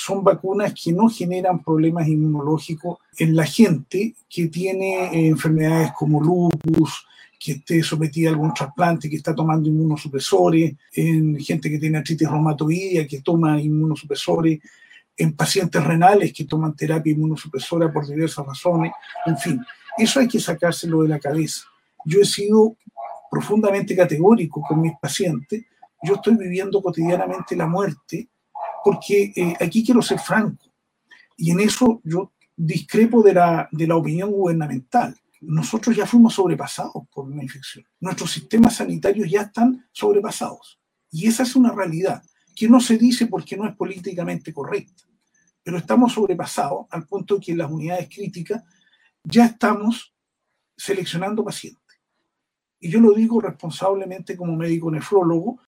son vacunas que no generan problemas inmunológicos en la gente que tiene enfermedades como lupus, que esté sometida a algún trasplante, que está tomando inmunosupresores, en gente que tiene artritis reumatoidea, que toma inmunosupresores, en pacientes renales que toman terapia inmunosupresora por diversas razones, en fin, eso hay que sacárselo de la cabeza. Yo he sido profundamente categórico con mis pacientes, yo estoy viviendo cotidianamente la muerte, porque aquí quiero ser franco, y en eso yo discrepo de la opinión gubernamental. Nosotros ya fuimos sobrepasados por una infección. Nuestros sistemas sanitarios ya están sobrepasados. Y esa es una realidad que no se dice porque no es políticamente correcta. Pero estamos sobrepasados al punto de que en las unidades críticas ya estamos seleccionando pacientes. Y yo lo digo responsablemente como médico nefrólogo,